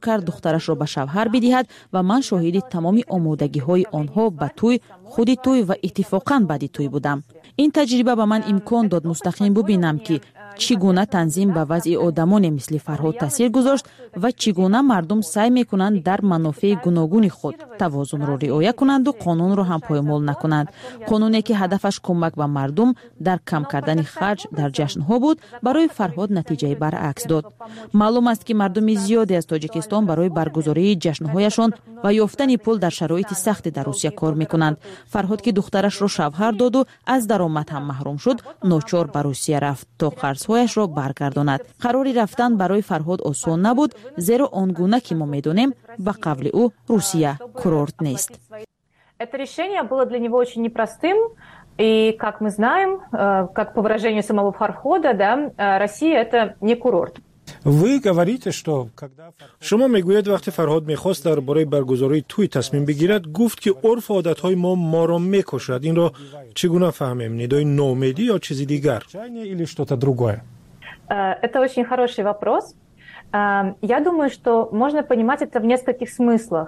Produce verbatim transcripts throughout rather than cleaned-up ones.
کرد دخترش را به شوهر بدهد و من شاهد تمام آمادگی‌های آنها به توی، خود توی و اتفاقاً بعد توی بودم. این تجربه به من امکان داد مستقیم ببینم که چگونه تنظیم به وضع آدمان مثل فرهاد تاثیر گذاشت و چگونه مردم سعی میکنند در منافع گوناگون خود توازن را رعایت کنند و قانون را هم پایمال نکنند. قانونی که هدفش کمک به مردم در کم کردن خرج در جشن‌ها بود، برای فرهاد نتیجه برعکس داد. معلوم است که مردم زیادی از تاجیکستان برای برگزاری جشن‌هایشان و یافتن پول در شرایط سخت در روسیه کار میکنند. فرهاد که دخترش را شوهر داد و از درآمد هم محروم شد، ناچار به روسیه رفت تا قرض‌هایش را برگرداند. قراری رفتن برای فرهاد آسان نبود، زیرا آنگونه که ما میدونیم به قول او روسیه کورورت نیست. Это решение было для него очень непростым, и, как мы знаем, как по выражению самого Фархода, да, Россия это не курорт. Вы говорите, что когда شما میگوید وقتی فرهاد میخواست درباره برگزاری توی تصمیم بگیرد، گفت که عرف و عادت‌های ما ما را میکشد. این را چگونه فهمیم؟ ندای نومیدی یا چیزی دیگر؟ или что-то другое? Это очень хороший вопрос. Я думаю, что можно понимать это в нескольких смыслах.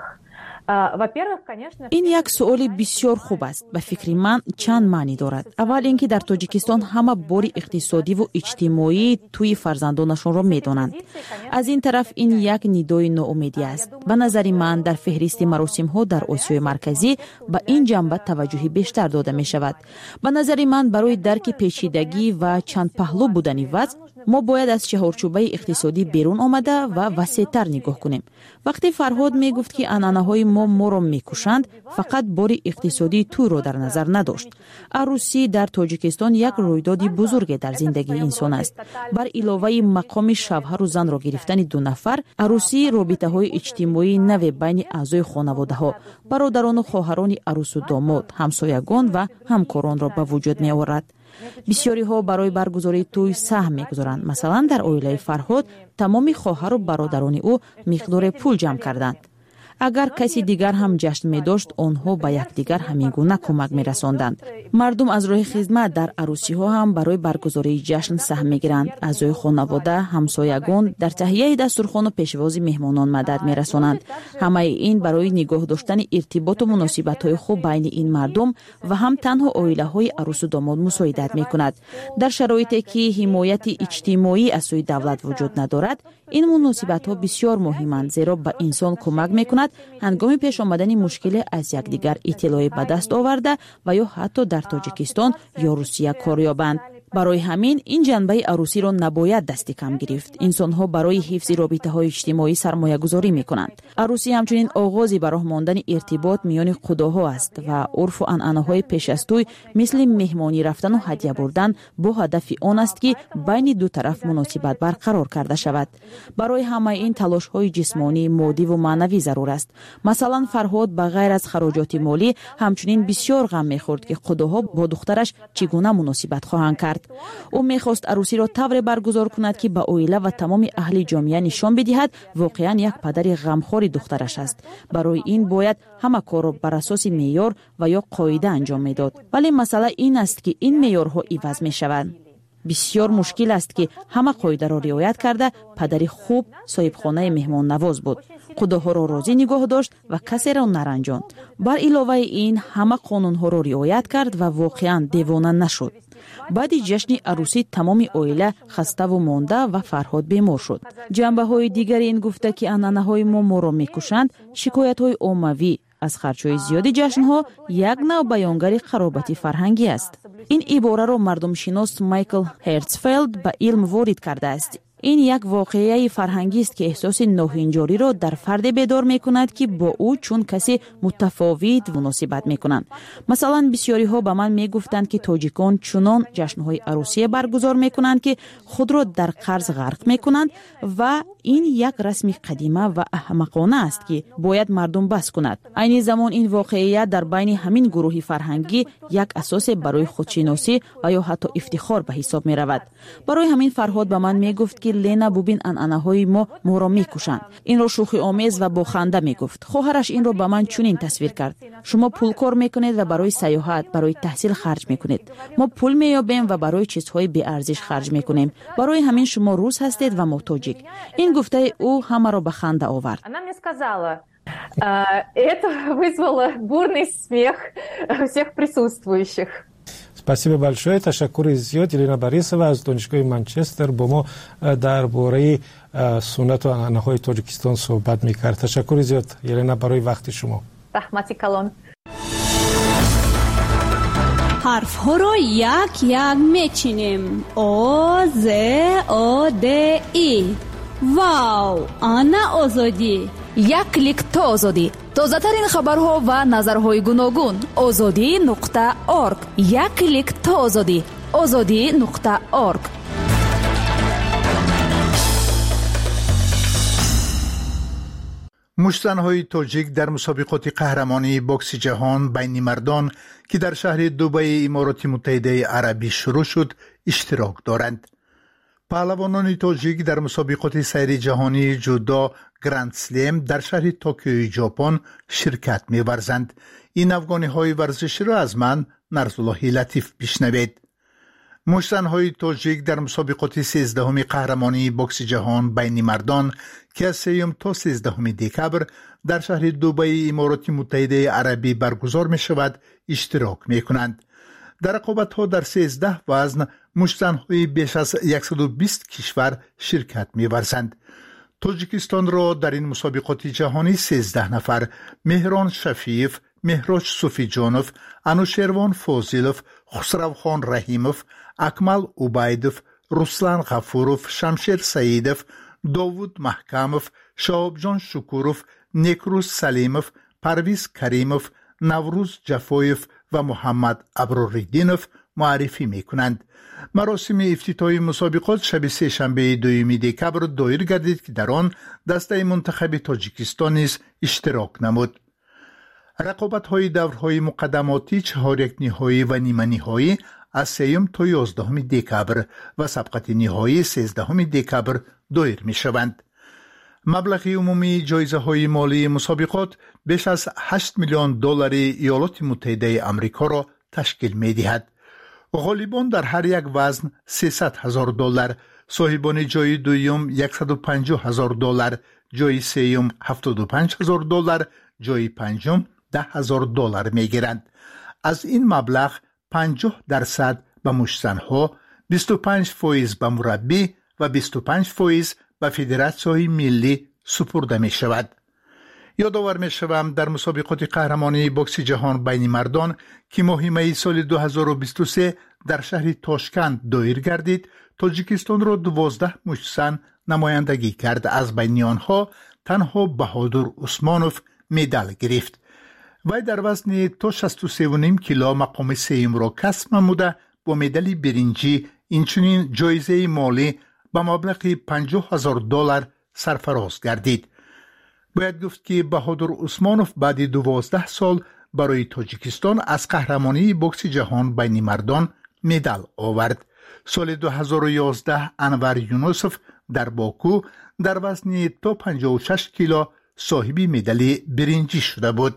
این یک سوال بسیار خوب است. به فکر من چند معنی دارد. اول اینکه در تاجیکستان همه بار اقتصادی و اجتماعی توی فرزندانشان را میدانند. از این طرف این یک ندای ناامیدی است. به نظر من در فهرست مراسم ها در آسیای مرکزی به این جنبه توجه بیشتر داده می شود. به نظر من برای درک پیچیدگی و چند پهلو بودن وضع، ما باید از چهارچوبه اقتصادی بیرون آمده و وسیع‌تر نگاه کنیم. وقتی فرهاد می گفت که عنعنه‌های ما ما را میکشند، فقط بار اقتصادی تو را در نظر نداشت. عروسی در تاجیکستان یک رویداد بزرگ در زندگی انسان است. بر علاوه مقام شوهر و زن را گرفتن دو نفر، عروسی رابطه‌های اجتماعی نو بین اعضای خانواده‌ها، برادران و خواهران عروس و داماد، همسایگان و همکاران را به وجود می آورد. بسیاری ها برای برگزاری توی سهم میگذارند. مثلا در عائله فرهاد تمام خواهر و برادران او مقدار پول جمع کردند. اگر کسی دیگر هم جشن می داشت، آنها به یکدیگر همین گونه کمک می رساندند. مردم از راه خدمت در عروسی ها هم برای برگزاری جشن سهم می گیرند. اعضای خانواده، همسایگان در تهیه دسترخوان و پیشواز مهمانان مدد می رسانند. همه این برای نگاه داشتن ارتباط و مناسبت های خوب بین این مردم و هم تنها عائله های عروس و داماد مساعدت می کند. در شرایطی که حمایت اجتماعی از سوی دولت وجود ندارد، این مناسبت ها بسیار مهمند، زیرا به انسان کمک می کند هنگام پیش آمدن مشکل از یکدیگر اطلاع به دست آورده و یا حتی در تاجیکستان یا روسیه کار یابند. برای همین این جنبه عروسی را نباید دست کم گرفت. انسان‌ها برای حفظ رابطه‌های اجتماعی سرمایه‌گذاری می‌کنند. عروسی همچنین آغازی به راه ماندن ارتباط میان خداها است و عرف و عنعنه‌های پیش از توی مثل مهمانی رفتن و هدیه بردن با هدف آن است که بین دو طرف مناسبت برقرار کرده شود. برای همه این تلاش‌های جسمانی، مادی و معنوی ضرور است. مثلا فرهاد به غیر از خراجات مالی همچنین بسیار غم می‌خورد که خداها با دخترش چگونه مناسبت خواهند کرد. او میخواست عروسی را طوری برگزار کند که به عائله و تمام اهل جامعه نشان بدهد واقعا یک پدر غمخوار دخترش است. برای این باید همه کار را بر اساس معیار و یا قاعده انجام میداد. ولی مسئله این است که این معیارها عوض میشوند. بسیار مشکل است که همه قاعده را رعایت کرده پدری خوب صاحب خانه مهمان نواز بود. خداها را راضی نگاه داشت و کسی را نرنجاند. بر علاوه این همه قانونها را رعایت کرد و واقعا دیوانه نشد. بعد جشن عروسی تمام عائله خسته و مانده و فرهاد بیمار شد. جنبه های دیگری این گفته که عنعنه های ما ما را میکشند، شکایت های عمومی از خرچهای زیادی جشن ها یک نوع بیانگر خرابت فرهنگی است. این عباره را مردم شناس مایکل هرتزفلد به علم وارد کرده است. این یک واقعه فرهنگی است که احساس ناهنجاری را در فرد بیدار می کند که با او چون کسی متفاوت مناسبت می کنند. مثلا بسیاری ها به من می گفتند که تاجیکان چنان جشن‌های عروسی برگزار می کنند که خود را در قرض غرق می کنند و این یک رسم قدیمه و احمقانه است که باید مردم بس کند. عین زمان این واقعیت در بین همین گروه فرهنگی یک اساس برای خودشناسی و یا حتی افتخار به حساب می رود. برای همین فرهاد به من می گفت که лена бубин анъанаҳои мо моро мекушанд. Инро шӯхиомез ва бо ханда мегуфт. хоҳараш инро ба ман чунин тасвир кард: шумо пулкор мекунед ва барои саёҳат, барои таҳсил харҷ мекунед. мо пул меёбем ва барои чизҳои беарзиш харҷ мекунем. барои ҳамин шумо рус ҳастед ва мо тоҷик. Ин гуфтаи ӯ ҳамаро ба ханда овард. Это вызвало бурный смех всех присутствующих. Спасибо большое. Ташаккури зиёд. Елена Борисова аз донишгоҳи Манчестер бо мо дар бораи суннату анъанаҳои Тоҷикистон суҳбат мекард. Ташаккури зиёд Елена барои вақти шумо. Раҳмати калон. ҳарфҳоро як як мечинем. О, З, О, Д, И. Вау, ана озодӣ. як клик то озодӣ. тозатарин хабарҳо ва назарҳои гуногун. озодӣ нуқта орг. як клик то озодӣ. озодӣ нуқта орг. мушзанҳои тоҷик дар мусобиқоти қаҳрамонии бокси ҷаҳон байни мардон ки дар шаҳри Дубаи Имороти Муттаҳидаи Арабӣ шурӯъ шуд, иштирок доранд. паҳлавонони тоҷик дар мусобиқоти сайри ҷаҳонии ҷудо Гранд Слем дар шаҳри Токиои Ҷопон ширкат меварзанд. ин афғониҳои варзиширо аз ман Нарзуллоҳи Латиф бишнавед. мушзанҳои тоҷик дар мусобиқоти сездаҳуми қаҳрамонии бокси ҷаҳон байни мардон ки аз сеюм то сездаҳуми декабр дар шаҳри Дубаи Имороти Муттаҳидаи Арабӣ баргузор мешавад, иштирок мекунанд. дар рақобатҳо дар сездаҳ вазн мушзанҳои беш аз яксаду бист кишвар ширкат меварзанд. тоҷикистонро дар ин мусобиқоти ҷаҳонӣ сездаҳ нафар Меҳрон Шафиев, Меҳроҷ Суфиҷонов, Анушервон Фозилов, Хусравхон Раҳимов, Акмал Убайдов, Руслан Ғафуров, Шамшер Саидов, Довуд Маҳкамов, Шаҳобҷон Шукуров, Некрӯз Салимов, Парвиз Каримов, Наврӯз Ҷафоев ва Муҳаммад Аброриддинов муаррифӣ мекунанд. маросими ифтитоҳи мусобиқот шаби сешанбеи дуюми декабр доир гардид ки дар он дастаи мунтахаби Тоҷикистон низ иштирок намуд. рақобатҳои даврҳои муқаддамотӣ, чаҳорякниҳоӣ ва ниманиҳоӣ аз сеюм то ёздаҳуми декабр ва сабқати ниҳоӣ сездаҳуми декабр доир мешаванд. маблағи умумии ҷоизаҳои молии мусобиқот беш аз ҳашт миллион доллари Иёлоти Муттаҳидаи Амрикоро ташкил медиҳад. ғолибон дар ҳар як вазн сесад ҳазор доллар, соҳибони ҷои дуюм яксаду панҷоҳ ҳазор доллар, ҷои сеюм ҳафтоду панҷ ҳазор доллар, ҷои панҷум даҳ ҳазор доллар мегиранд. аз ин маблағ панҷоҳ дарсад ба мушзанҳо, бисту панҷ фоиз ба мураббӣ ва бисту панҷ фоиз ба Федератсияҳои миллӣ супурда мешавад. ёдовар мешавам дар мусобиқоти қаҳрамонии бокси ҷаҳон байни мардон ки моҳи майи соли ду ҳазору бисту се дар шаҳри Тошканд доир гардид, Тоҷикистонро дувоздаҳ мушзан намояндагӣ кард. аз байни онҳо танҳо Баҳодур Усмонов медал гирифт. вай дар вазни то шасту севу ним кило мақоми сеюмро касб намуда бо медали биринҷӣ инчунин ҷоизаи молӣ ба маблағи панҷоҳ ҳазор доллар сарфароз гардид. бояд гуфт ки Баҳодур Усмонов баъди дувоздаҳ сол барои Тоҷикистон аз қаҳрамонии бокси ҷаҳон байни мардон медал овард. соли ду ҳазору ёздаҳ Анвар Юнусов дар Боку дар вазни то панҷоҳу шаш кило соҳиби медали биринҷӣ шуда буд.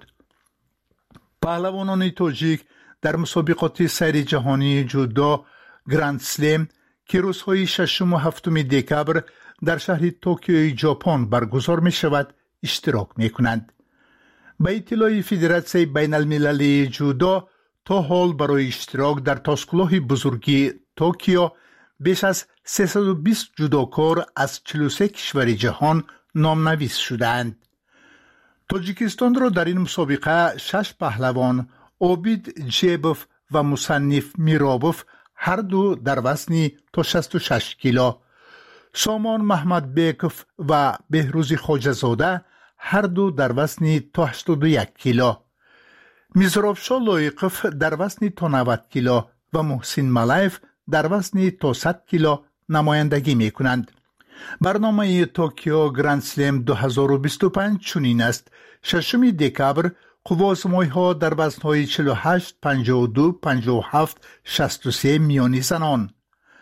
паҳлавонони тоҷик дар мусобиқоти сайри ҷаҳонии ҷудо Гранд Слем ки рӯзҳои шашуму ҳафтуми декабр дар шаҳри Токиои Ҷопон баргузор мешавад, иштирок мекунанд. ба иттилои Федератсияи байналмилалии ҷудо то ҳол барои иштирок дар тосқулоҳи бузурги Токио беш аз сесаду бист ҷудокор аз чилу се кишвари ҷаҳон номнавис шудаанд. Тоҷикистонро дар ин мусобиқа шаш паҳлавон Обид Ҷебов ва Мусанниф Миробов ҳар ду дар вазни то шасту шаш кило, Сомон Маҳмадбеков ва Беҳрӯзи Хоҷазода ҳар ду дар вазни то ҳаштоду як кило, Мизробшо Лоиқов дар вазни то навад кило ва Муҳсин Малаев дар вазни то сад кило намояндагӣ мекунанд. барномаи Токио Гранд Слем ду ҳазору бисту панҷ чунин аст. шашуми декабр қуввозмойҳо дар вазнҳои чилу ҳашт, панҷоҳу ду, панҷоҳу ҳафт, шасту се миёни занон.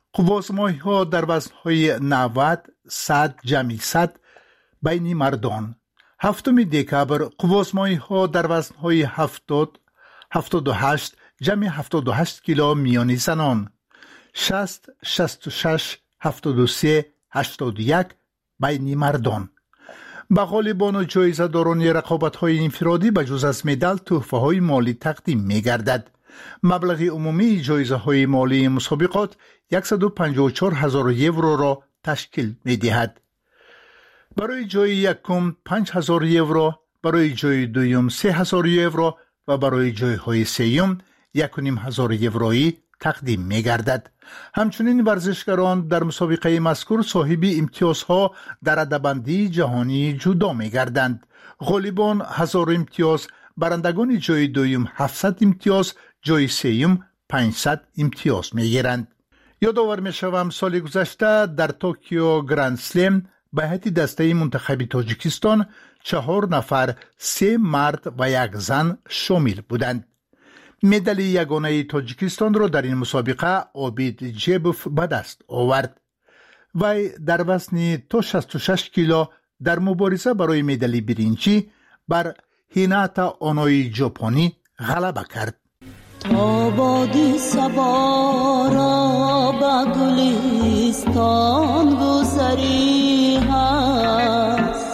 قوازمایی ها در وزن های نود، صد جمعی صد بین مردان. هفتم دکبر قوازمایی ها در وزن های هفتاد، هفتاد و هشت جمع هفتاد و هشت کیلو میانی زنان. شصت، شصت و شش، هفتاد و سه، هشتاد و یک بین مردان. به غالبان و جایزه داران رقابت های انفرادی به جز از مدال تحفه های مالی تقدیم می گردد. مبلغ عمومی جایزه های مالی مسابقات صد و پنجاه و چهار هزار یورو را تشکیل می دهد. برای جای یکم پنج هزار یورو، برای جای دوم سه هزار یورو و برای جای های سوم یک و نیم هزار یورویی تقدیم می گردد. همچنین ورزشکاران در مسابقه مذکور صاحب امتیازها در رده‌بندی جهانی جدا می گردند. غالبان هزار امتیاز، برندگان جای دوم هفتصد امتیاز، جای سوم پانصد امتیاز می گیرند. یادآور می شوم سال گذشته در توکیو گرند سلم به هیئت دسته منتخب تاجیکستان چهار نفر، سه مرد و یک زن شامل بودند. مدال یگانه تاجیکستان را در این مسابقه عابد جیبوف به دست آورد. وی در وزن تا شصت و شش کیلو در مبارزه برای مدال برنجی بر هیناتا اونوی ژاپنی غلبه کرد. تا بادی صبا را به گلستان گذری هست،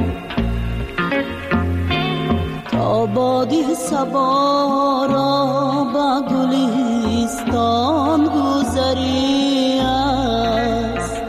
تا بادی صبا را به گلستان گذری هست.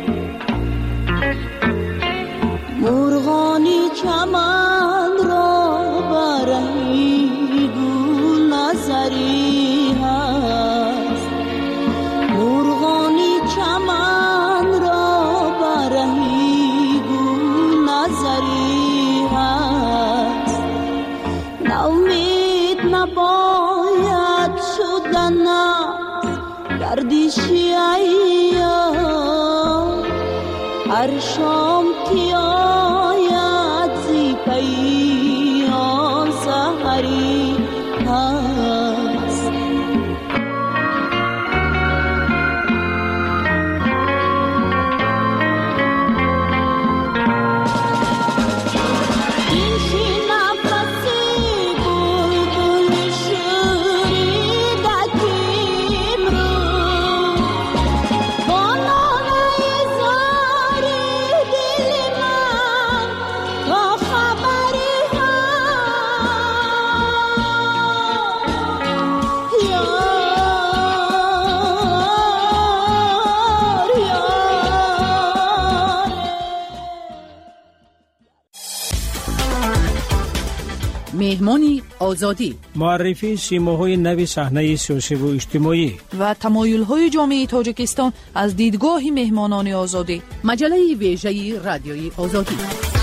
مرغانی چمن را برهی گل نظری هست، مرغانی چمن را برهی گل نظری هست. ناامید نباید شدن از گردشی ایام، هر شام که آید زی پیام سحری هست. این شی نفسی بلبل شوریده کیم رو، با ناله زاری دل من تا خبری هست. یار یار مهمانی آزادی معرفی سیماهای نو صحنه سیاسی و اجتماعی و تمایل‌های جامعه تاجیکستان از دیدگاه مهمانان آزادی. مجله ویژه رادیوی آزادی.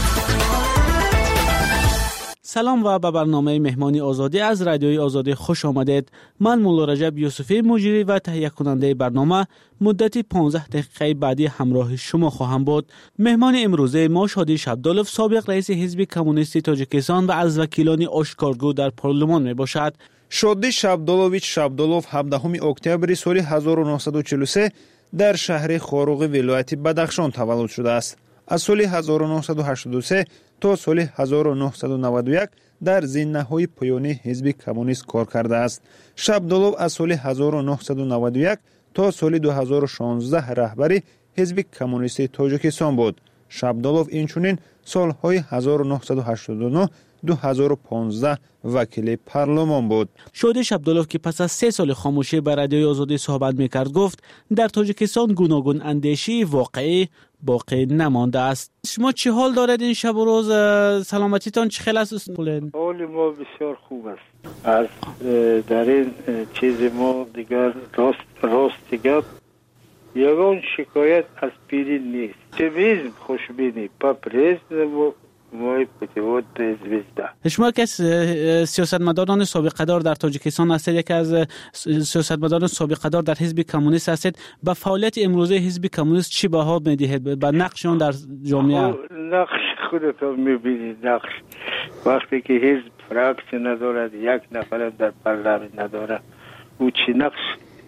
سلام و به برنامه مهمانی آزادی از رادیوی آزادی خوش آمدید. من مولا رجب یوسفی مجری و تهیه کننده برنامه مدت پانزده دقیقه بعدی همراه شما خواهم بود. مهمان امروزه ما شادی شبدالوف، سابق رئیس حزب کمونیستی تاجیکستان و از وکیلان آشکارگو در پارلمان می باشد. شادی شبدالوویچ شبدالوف هفدهم اکتبر سال هزار و نهصد و چهل و سه در شهر خاروغ ولایت بدخشان تولد شده است. از سال هزار و نهصد و هشتاد و سه تا سال هزار و نهصد و نود و یک در زینه‌های پایانی حزب کمونیست کار کرده است. شبدالوف از سال هزار و نهصد و نود و یک تا سال دو هزار و شانزده رهبری حزب کمونیستی تاجیکستان بود. شبدالوف اینچنین سالهای هزار و نهصد و هشتاد و نه دو هزار و پانزده وکیل پارلمان بود. شادی شبدالوف که پس از سه سال خاموشی بر رادیوی آزادی صحبت میکرد گفت در تاجیکستان گوناگون اندیشی واقعی باقی نمانده است. شما چه حال دارید این شب و روز؟ سلامتیتان چه خیلی است؟ حال ما بسیار خوب است. از در این چیز ما دیگر راست راست دیگر یگان شکایت از پیری نیست. چمیزم خوشبینی پاپریز و مای پتیوت زویزده. شما که سیاستمداران سابقه‌دار در تاجیکستان هستید، یک از سیاستمداران سابقه‌دار در حزب کمونیست هستید، با فعالیت امروزه حزب کمونیست چی بها میدهید؟ با نقششون در جامعه؟ نقش خودت میبینید. نقش وقتی که حزب فراکسی ندارد، یک نفر در پارلمان نداره، او چی نقش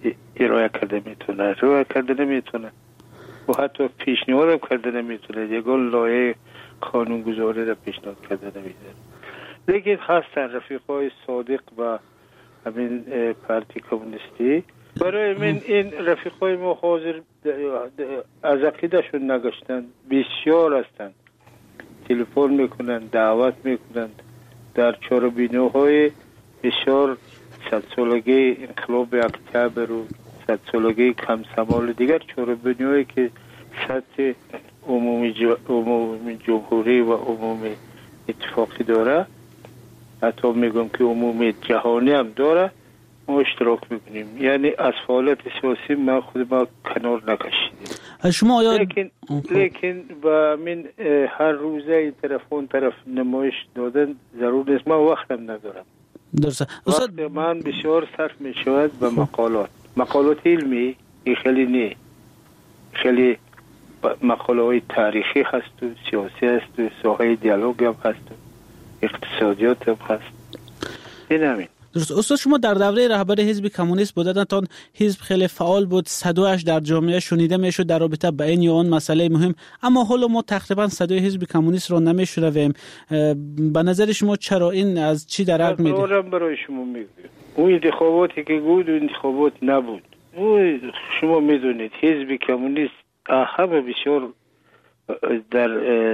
ارائه کرده میتونه، ارائه کرده نمیتونه و حتی پیشنهاد هم کرده نمیتونه، یگان لایه قانونگذاری را پیشنهاد کرده نمیتونه. لیکن هستن رفیقای صادق و همین پارتی کمونیستی. برای من این رفیقای ما حاضر از عقیدهشون نگشتن، بسیار هستن، تلفن میکنن، دعوت میکنن در چهاربینوهای بسیار صد سالگی انقلاب اکتبر و صد سالگی کمسمال دیگر چهاربینوهایی که سطح عمومی عمومی جمهوری و عمومی اتفاقی داره، حتی میگم که عمومی جهانی هم داره، ما اشتراک میکنیم. یعنی از فعالیت سیاسی ما خود ما کنار نکشیدیم. شما آیا لیکن لیکن با من هر روزه این طرف اون طرف نمایش دادن ضرور نیست، من وقتم ندارم. درسته. وقت من بسیار صرف میشود به مقالات مقالات علمی، این خیلی نه، خیلی مقاله های تاریخی هست و سیاسی هست و ساحه دیالوگ هم هست و اقتصادیات هم هست. این همین. درست. استاد شما در دوره رهبری حزب کمونیست بودن، تان حزب خیلی فعال بود، صدایش در جامعه شنیده میشد در رابطه با این یا آن مسئله مهم، اما حالا ما تقریبا صدای حزب کمونیست رو نمیشنویم. به نظر شما چرا این از چی درک میده؟ من برای شما میگم اون انتخاباتی که بود انتخابات نبود. او شما میدونید حزب کمونیست همه بسیار در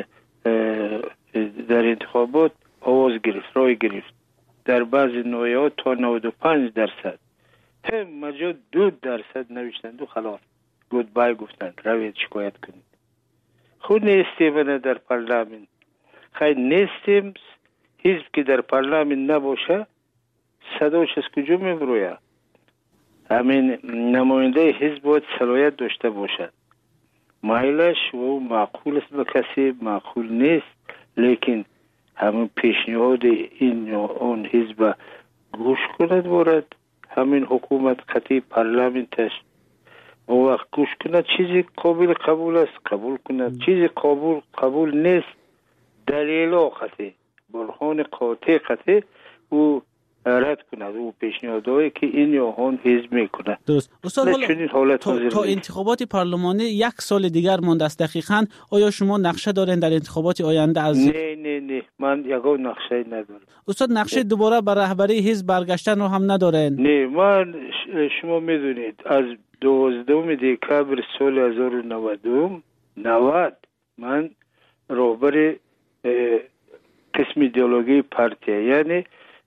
در انتخابات آواز گرفت، رای گرفت، در بعضی نوعات تا نود و پنج درصد، هم مجا دو درصد نوشتند و خلاص گود بای گفتند روید شکایت کنید. خود نیستیم در پارلمان، خیلی نیستیم. حزب که در پارلمان نباشه صداش از کجا میبروید؟ همین نماینده حزب باید صلاحیت داشته باشد، مایلش و معقول است به کسی معقول نیست، لیکن همین پیشنهاد این یا اون حزب گوش کند بارد، همین حکومت قطعی پارلمانتش و وقت گوش کند، چیزی قابل قبول است قبول کند، چیزی قابل قبول نیست دلیل قطعی برهان قاطع قطعی او رد کند او پیشنهادهایی که این یا اون حزب میکنه. درست. استاد حالا تا, تا انتخابات پارلمانی یک سال دیگر مانده است دقیقاً، آیا شما نقشه دارین در انتخابات آینده؟ از نه نه نه من یگان نقشه ندارم. استاد نقشه دوباره بر رهبری حزب برگشتن رو هم ندارین؟ نه من شما میدونید از دوازدهم دکتر سال هزار و نود من رهبر قسم ایدئولوژی پارتی یعنی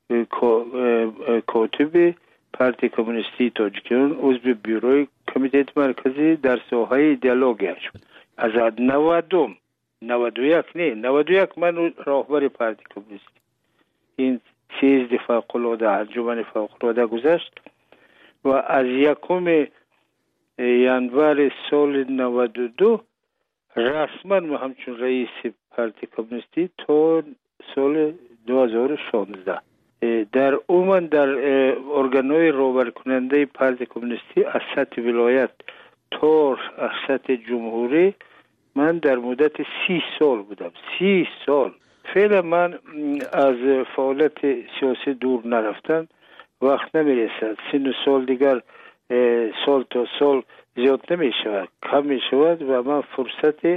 کاتب پارتی کمونیستی تاجیکستان عضو بیروی کمیته مرکزی در ساحه ایدئولوژی شد. از نودم نود و یک نه نود و یک من راهبر پارتی کمونیستی این سیزده فوق العاده انجمن فوق العاده گذشت و از یکم ینوار سال نود و دو رسما ما همچون رئیس پارتی کمونیستی تا سال دو هزار و شانزده در عموم در ارگانهای راهبر کننده پارتی کمونیستی از سطح ولایت تا از سطح جمهوری من در مدت سی سال بودم. سی سال فعلا من از فعالیت سیاسی دور نرفتم، وقت نمیرسد. سن و سال دیگر سال تا سال زیاد نمی شود، کم می شود و من فرصت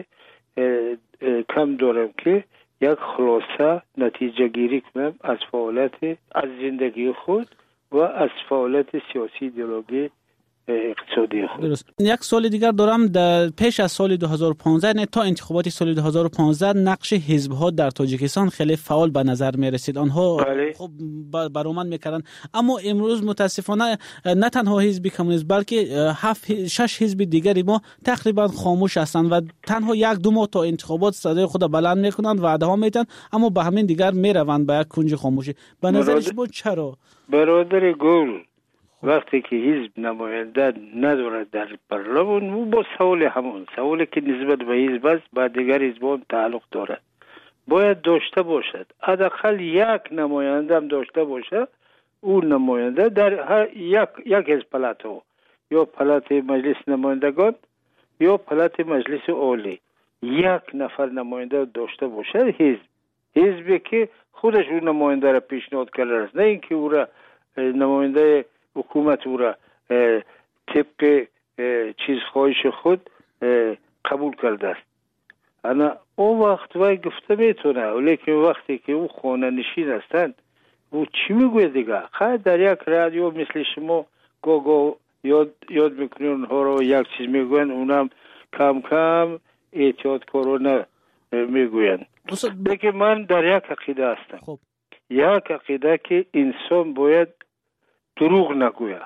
کم دارم که یک خلاصه نتیجه گیری کنم از فعالیت از زندگی خود و از فعالیت سیاسی ایدئولوژی اقتصادی خود. درست. یک سال دیگر دارم در پیش از سال دو هزار و پانزده نه تا انتخابات سال دو هزار و پانزده نقش حزب ها در تاجیکستان خیلی فعال به نظر می رسید. آنها بله. خب برآمد میکردن، اما امروز متاسفانه نه تنها حزب کمونیست بلکه هفت شش حزب دیگری ما تقریبا خاموش هستند و تنها یک دو ماه تا انتخابات صدای خود بلند میکنند، وعده ها میدن، اما به همین دیگر میروند به یک کنج خاموشی. به نظر شما چرا؟ برادر گل وقتی که حزب نماینده ندارد در پارلمان او با سوال همون سوالی که نسبت به حزب است با دیگر حزبان تعلق دارد باید داشته باشد. حداقل یک نماینده هم داشته باشه. اون نماینده در هر یک یک از پلاتو یا پلات مجلس نمایندگان یا پلات مجلس عالی یک نفر نماینده داشته باشه. حزب حزبی که خودش اون نماینده را پیشنهاد کرده است، نه اینکه او را نماینده حکومت او را طبق چیز خواهش خود قبول کرده است. انا اون وقت وای گفته میتونه، ولیکن وقتی که او خانه نشین هستند او چی میگوید دیگه؟ خیلی در یک رادیو مثل شما گو گو یاد یاد میکنین اونها رو، یک چیز میگوین اونم کم کم احتیاط کرونا میگوین. لیکن من در یک عقیده هستم. خب. یک عقیده که انسان باید دروغ نگوید.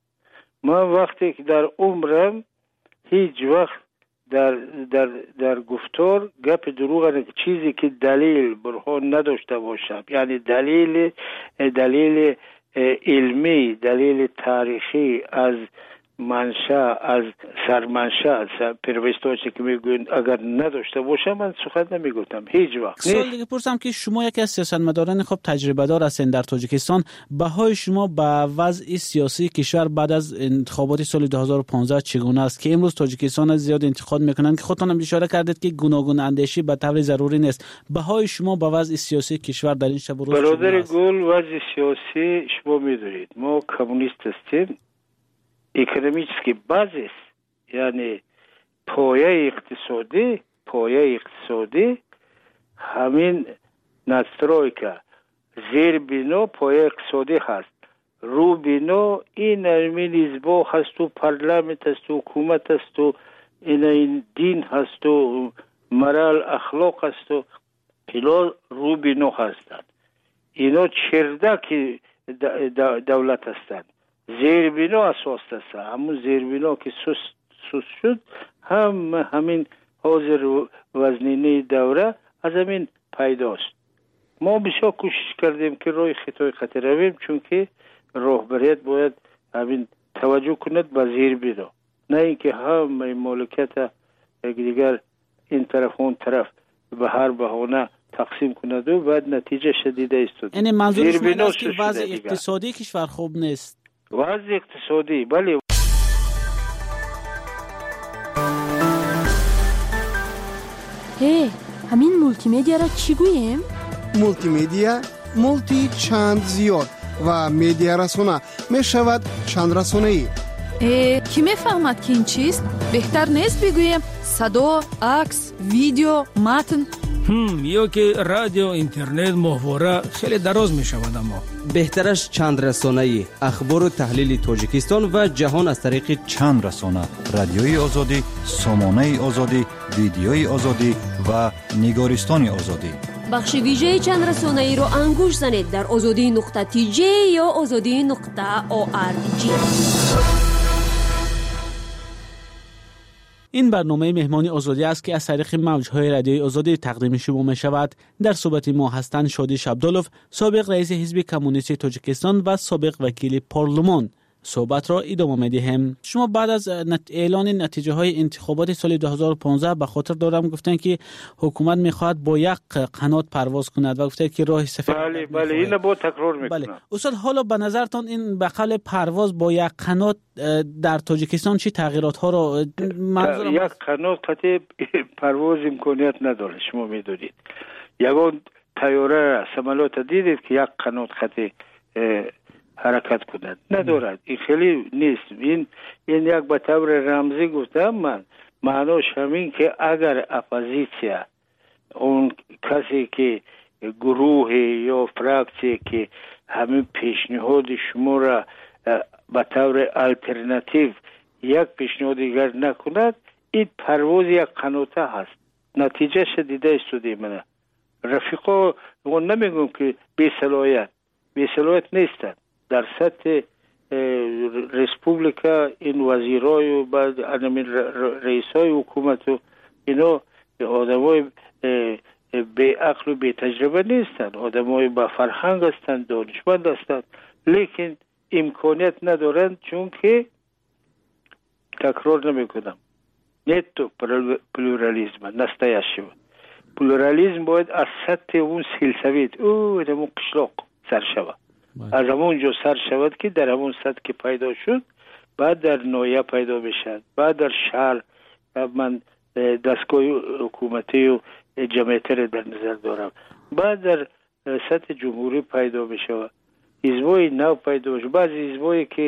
من وقتی که در عمرم هیچ وقت در در در گفتار گپ دروغ نه، چیزی که دلیل برهان نداشته باشم، یعنی دلیل دلیل علمی، دلیل تاریخی از منشأ، از سرمنشأ، پیروستوچی که میگوین اگر نداشته باشم من سخن نمیگفتم هیچ وقت. سوال دیگه پرسم که شما یکی از سیاستمداران خب تجربه دار هستین در تاجیکستان، بهای شما به وضع سیاسی کشور بعد از انتخابات سال دو هزار و پانزده چگونه است که امروز تاجیکستان از زیاد انتقاد میکنن که خودتون هم اشاره کردید که گوناگون اندیشی به طور ضروری نیست، بهای شما به وضع سیاسی کشور در این شب و روز برادر گل وضع سیاسی شما میدونید ما کمونیست هستیم، اکونومیسکی بازیس یعنی پایه اقتصادی پایه اقتصادی همین نسترویکا زیر بینو پایه اقتصادی هست، رو بینو این همین حزبا هست و پارلمانت هست و حکومت هست و این این دین هست و مرال اخلاق هست و اینا رو بینو هستند، اینا چردک دولت هستند. زیربینا اساس است، همون زیربینا که سست سست شد هم همین حاضر وزنینه دوره از همین پیداست. ما بسیار کوشش کردیم که روی خطای خطی رویم، چون که راهبریت باید همین توجه کند به زیربینا، نه اینکه هم مالکیت دیگر این طرف اون طرف به هر بهانه تقسیم کند و بعد نتیجه شدیده است. یعنی منظورش این است که وضع اقتصادی کشور خوب نیست. وضع اقتصادی بله. هی همین مولتی میدیا را چی گوییم؟ مولتی میدیا مولتی چند زیاد و میدیا رسانه می شود چند رسانه ای. کی میفهمد که این چیست؟ بهتر نیست بگوییم صدا، عکس، ویدیو، متن؟ هم یا که رادیو، اینترنت، ماهواره خیلی دراز می شود، اما بهترش چند رسانه‌ای، اخبار و تحلیل تاجیکستان و جهان از طریق چند رسانه: رادیوی آزادی، سامانه آزادی، ویدیوی آزادی و نگارستان آزادی. بخش ویژه چند رسانه‌ای رو انگوش زنید در آزادی نقطه تی جی یا آزادی نقطه او آر جی. این برنامه مهمانی آزادی است که از طریق موج‌های رادیوی آزادی تقدیم شما می شود. در صحبت ما هستند شادی شبدالوف، سابق رئیس حزب کمونیست تاجیکستان و سابق وکیل پارلمان. صحبت را ادامه می‌دهیم. شما بعد از اعلان نتیجه های انتخابات سال دو هزار و پانزده به خاطر دارم گفتن که حکومت می‌خواهد با یک قنات پرواز کند و گفته که راه سفید. بله بله اینو با تکرار می‌کنم. بله استاد، حالا به نظرتان این به قول پرواز با یک قنات در تاجیکستان چه تغییرات ها را منظورم یک قنات قطع پرواز امکانیت نداره. شما می‌دونید یگان طیاره سمالات دیدید که یک قنات قطع حرکت کند ندارد، این خیلی نیست. این این یک به طور رمزی گفتم من، معناش همین که اگر اپوزیسیا اون کسی که گروه یا فراکسی که همین پیشنهاد شما را به طور الटरनेटिव یک پیشنهاد دیگر نکند، این پرواز یک قناته هست. نتیجه شدیده استودی منه رفیقا اون نمیگم که بی صلاحیت بی صلاحیت نیستند. در سطح ریسپوبلیکا این وزیرای و بعد همین رئیسای حکومت و اینا آدمای بی عقل و بی تجربه نیستند، آدمای با فرهنگ هستند، دانشمند هستند، لیکن امکانیت ندارند، چون که تکرار نمیکنم نتو پلورالیزم نستایشی بود. پلورالیزم باید از سطح اون سلسویت او همون قشلاق سر شود، از همون جو سر شود که در همون سطح که پیدا شد بعد در نویه پیدا بشد، بعد در شهر من دستگاه حکومتی و جمعیتی را در نظر دارم، بعد در سطح جمهوری پیدا بشه، حزبای نو پیدا بشه. بعضی حزبایی که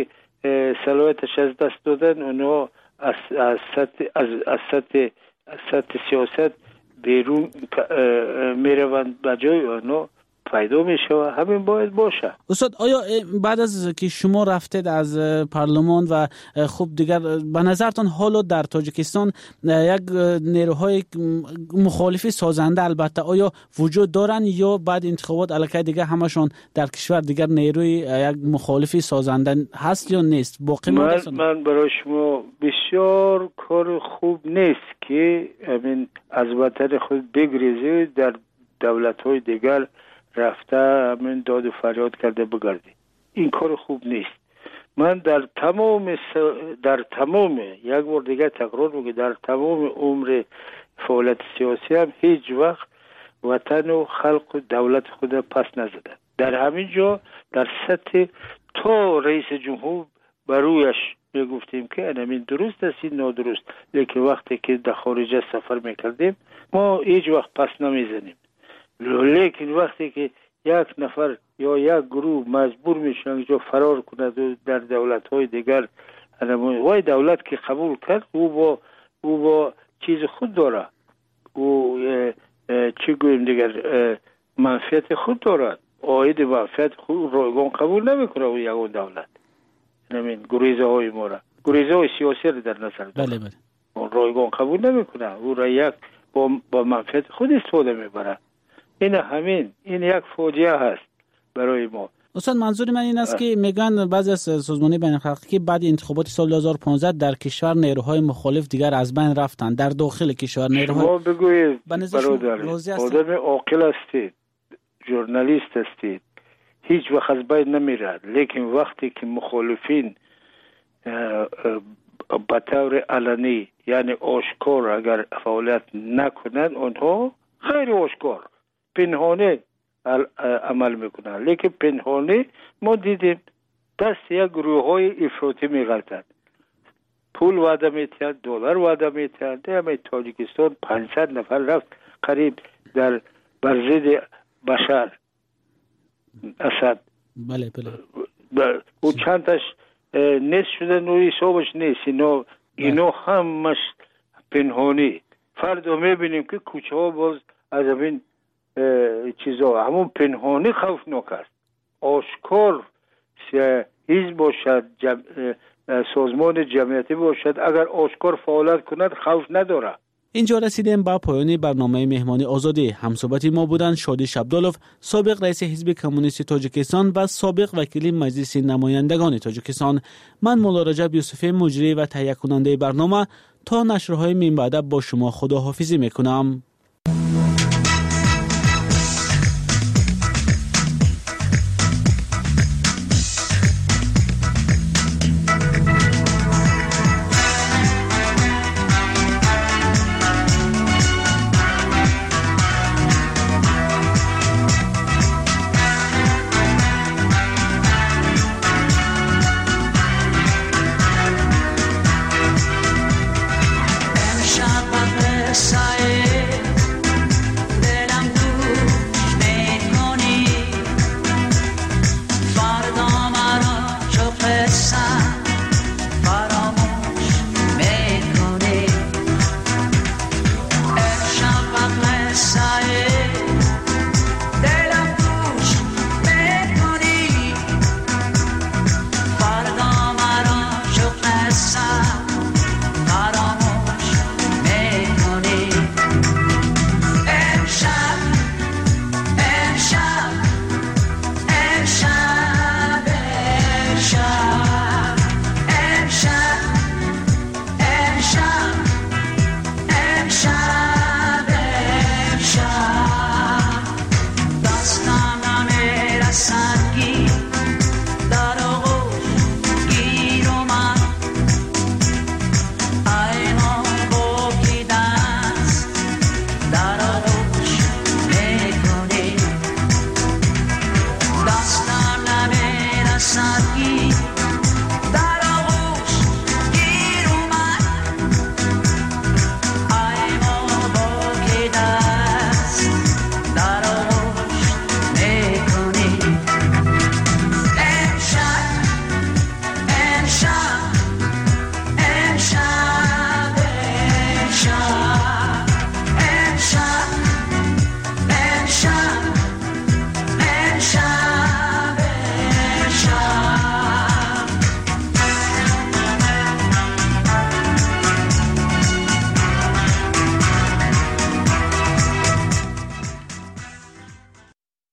صلاحیتش از دست دادن، اونا از از سطح از از سطح از سطح سیاست بیرون میروند، بجای اونا پیدا میشه و همین باید باشه. استاد آیا بعد از که شما رفتید از پارلمان و خب دیگر به نظرتان حالا در تاجیکستان یک نیروهای مخالفی سازنده البته آیا وجود دارن یا بعد انتخابات الکی دیگه همشون در کشور دیگر نیروی یک مخالفی سازنده هست یا نیست؟ باقی من, من برای شما بسیار کار خوب نیست که همین از وطن خود بگریزی در دولت‌های دیگر رفته همین داد و فریاد کرده بگردی. این کار خوب نیست. من در تمام س... در تمام یک بار دیگه تکرار میگم در تمام عمر فعالیت سیاسی هم هیچ وقت وطن و خلق و دولت خود پس نزدن. در همین جا در سطح تا رئیس جمهور برویش میگفتیم که همین درست است این نادرست، لیکن وقتی که در خارج سفر میکردیم ما هیچ وقت پس نمیزنیم. لیکن وقتی که یک نفر یا یک گروه مجبور میشن اینجا فرار کند و در دولت‌های دیگر، وای دولت که قبول کرد او با او با چیز خود داره، او چی گویم دیگر منفعت خود دارد، عاید منفعت خود رایگان قبول نمیکنه و یگان دولت. همین گریزه های ما را گریزه های سیاسی را در نظر داره. بله بله. رایگان قبول نمیکنه، او را یک با, با منفعت خود استفاده میبره. این همین این یک فاجعه هست برای ما. استاد منظور من این است که میگن بعضی از سازمان‌های بین‌المللی که بعد انتخابات سال دو هزار و پانزده در کشور نیروهای مخالف دیگر از بین رفتن، در داخل کشور نیروهای شما بگویید برادر آدم عاقل هستید، ژورنالیست هستید، هیچ وقت از بین نمیرد، لیکن وقتی که مخالفین به طور علنی یعنی آشکار اگر فعالیت نکنند، اونها خیلی آشکار پنهانه عمل میکنن، لیکن پنهانه ما دیدیم دست یک گروه های افراطی میغلطند، پول وعده میتند، دلار وعده میتند. در تاجیکستان پانصد نفر رفت قریب در برزید بشار اسد. بله بله. و چند تاش نیست شدن و حسابش نیست. اینا اینا همش پنهانی. فردا میبینیم که کوچه ها باز از این چیزا همون پنهانی خوفناک است. آشکار حزب باشد، جم... سازمان جمعیتی باشد، اگر آشکار فعالیت کند خوف نداره. اینجا رسیدیم به پایان برنامه مهمانی آزادی. همصحبت ما بودند شادی شبدالوف، سابق رئیس حزب کمونیست تاجیکستان و سابق وکیل مجلس نمایندگان تاجیکستان. من مولا رجب یوسفی مجری و تهیه کننده برنامه تا نشرهای من بعد با شما خداحافظی میکنم.